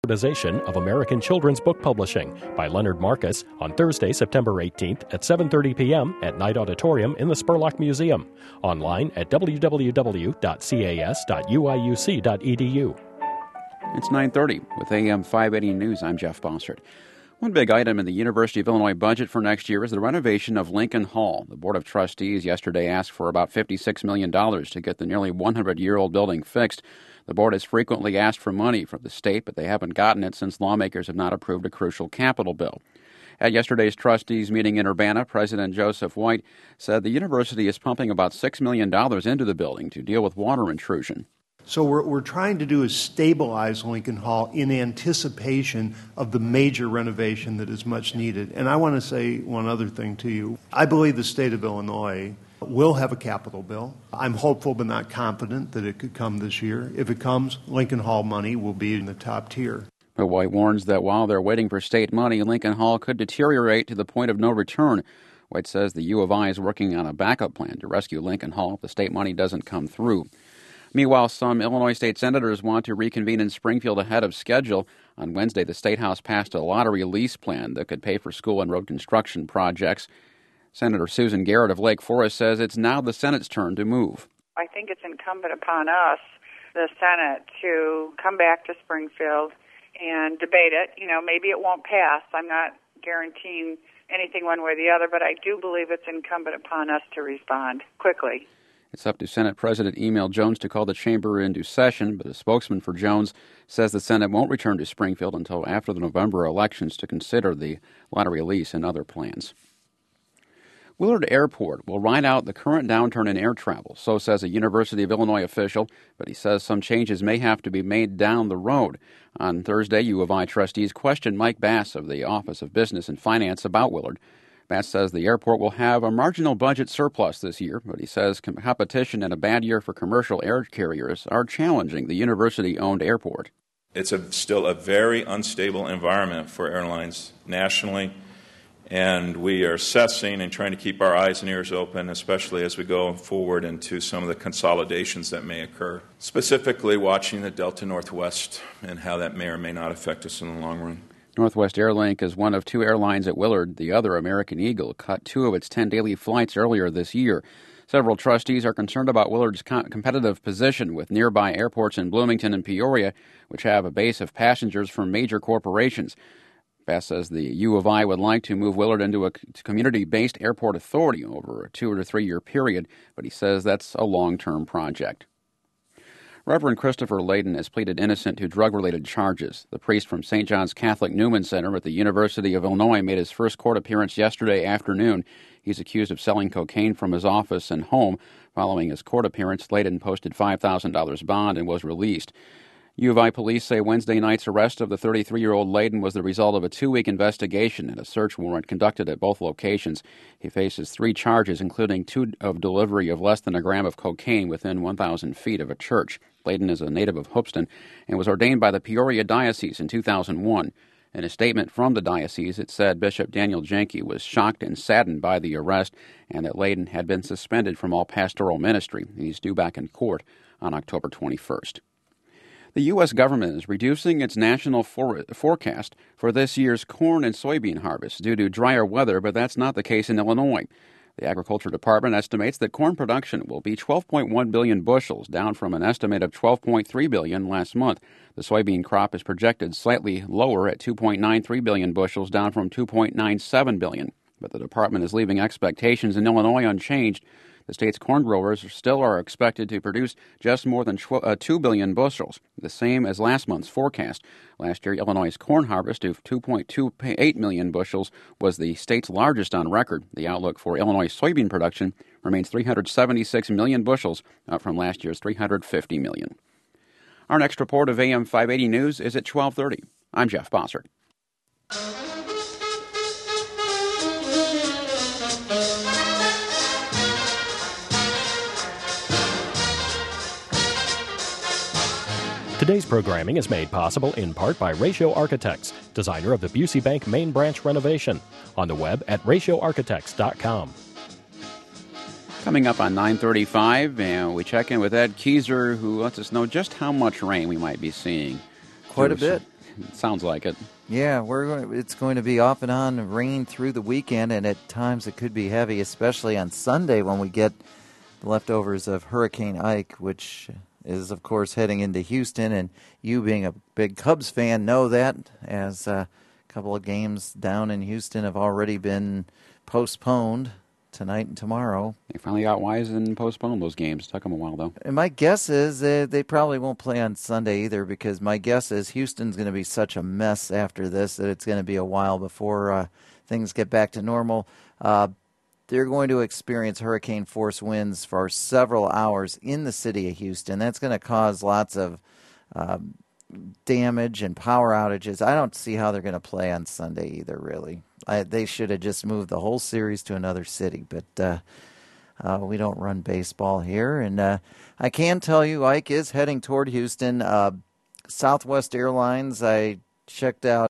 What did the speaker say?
Organization of American Children's Book Publishing by Leonard Marcus on Thursday, September 18th at 7:30 p.m. at Knight Auditorium in the Spurlock Museum. Online at www.cas.uiuc.edu. It's 9:30 with AM 580 News. I'm Jeff Bossert. One big item in the University of Illinois budget for next year is the renovation of Lincoln Hall. The Board of Trustees yesterday asked for about $56 million to get the nearly 100-year-old building fixed. The board has frequently asked for money from the state, but they haven't gotten it since lawmakers have not approved a crucial capital bill. At yesterday's trustees meeting in Urbana, President Joseph White said the university is pumping about $6 million into the building to deal with water intrusion. So what we're trying to do is stabilize Lincoln Hall in anticipation of the major renovation that is much needed. And I want to say one other thing to you. I believe the state of Illinois will have a capital bill. I'm hopeful but not confident that it could come this year. If it comes, Lincoln Hall money will be in the top tier. But White warns that while they're waiting for state money, Lincoln Hall could deteriorate to the point of no return. White says the U of I is working on a backup plan to rescue Lincoln Hall if the state money doesn't come through. Meanwhile, some Illinois state senators want to reconvene in Springfield ahead of schedule. On Wednesday, the State House passed a lottery lease plan that could pay for school and road construction projects. Senator Susan Garrett of Lake Forest says it's now the Senate's turn to move. I think it's incumbent upon us, the Senate, to come back to Springfield and debate it. You know, maybe it won't pass. I'm not guaranteeing anything one way or the other, but I do believe it's incumbent upon us to respond quickly. It's up to Senate President Emil Jones to call the chamber into session, but a spokesman for Jones says the Senate won't return to Springfield until after the November elections to consider the lottery lease and other plans. Willard Airport will ride out the current downturn in air travel, so says a University of Illinois official, but he says some changes may have to be made down the road. On Thursday, U of I trustees questioned Mike Bass of the Office of Business and Finance about Willard. Bass says the airport will have a marginal budget surplus this year, but he says competition and a bad year for commercial air carriers are challenging the university-owned airport. It's still a very unstable environment for airlines nationally, and we are assessing and trying to keep our eyes and ears open, especially as we go forward into some of the consolidations that may occur, specifically watching the Delta Northwest and how that may or may not affect us in the long run. Northwest Airlink is one of two airlines at Willard. The other, American Eagle, cut 2 of its 10 daily flights earlier this year. Several trustees are concerned about Willard's competitive position with nearby airports in Bloomington and Peoria, which have a base of passengers from major corporations. Bass says the U of I would like to move Willard into a community-based airport authority over a 2 or 3 year period, but he says that's a long-term project. Reverend Christopher Layden has pleaded innocent to drug-related charges. The priest from St. John's Catholic Newman Center at the University of Illinois made his first court appearance yesterday afternoon. He's accused of selling cocaine from his office and home. Following his court appearance, Layden posted $5,000 bond and was released. U of I police say Wednesday night's arrest of the 33-year-old Layden was the result of a 2-week investigation and a search warrant conducted at both locations. He faces 3 charges, including 2 of delivery of less than a gram of cocaine within 1,000 feet of a church. Layden is a native of Hoopeston and was ordained by the Peoria Diocese in 2001. In a statement from the diocese, it said Bishop Daniel Janke was shocked and saddened by the arrest and that Layden had been suspended from all pastoral ministry. He's due back in court on October 21st. The U.S. government is reducing its national forecast for this year's corn and soybean harvest due to drier weather, but that's not the case in Illinois. The Agriculture Department estimates that corn production will be 12.1 billion bushels, down from an estimate of 12.3 billion last month. The soybean crop is projected slightly lower at 2.93 billion bushels, down from 2.97 billion. But the department is leaving expectations in Illinois unchanged. The state's corn growers still are expected to produce just more than 2 billion bushels, the same as last month's forecast. Last year, Illinois' corn harvest of 2.28 million bushels was the state's largest on record. The outlook for Illinois soybean production remains 376 million bushels, up from last year's 350 million. Our next report of AM 580 News is at 12:30. I'm Jeff Bossert. Today's programming is made possible in part by Ratio Architects, designer of the Busey Bank main branch renovation. On the web at ratioarchitects.com. Coming up on 9:35, and we check in with Ed Kieser, who lets us know just how much rain we might be seeing. Quite a bit. It sounds like it. Yeah, it's going to be off and on rain through the weekend, and at times it could be heavy, especially on Sunday when we get the leftovers of Hurricane Ike, which is, of course, heading into Houston. And you, being a big Cubs fan, know that, as a couple of games down in Houston have already been postponed tonight and tomorrow. They finally got wise and postponed those games. Took them a while, though. And my guess is they probably won't play on Sunday either, because my guess is Houston's going to be such a mess after this that it's going to be a while before things get back to normal. They're going to experience hurricane force winds for several hours in the city of Houston. That's going to cause lots of damage and power outages. I don't see how they're going to play on Sunday either, really. They should have just moved the whole series to another city, but we don't run baseball here. And I can tell you Ike is heading toward Houston. Southwest Airlines, I checked out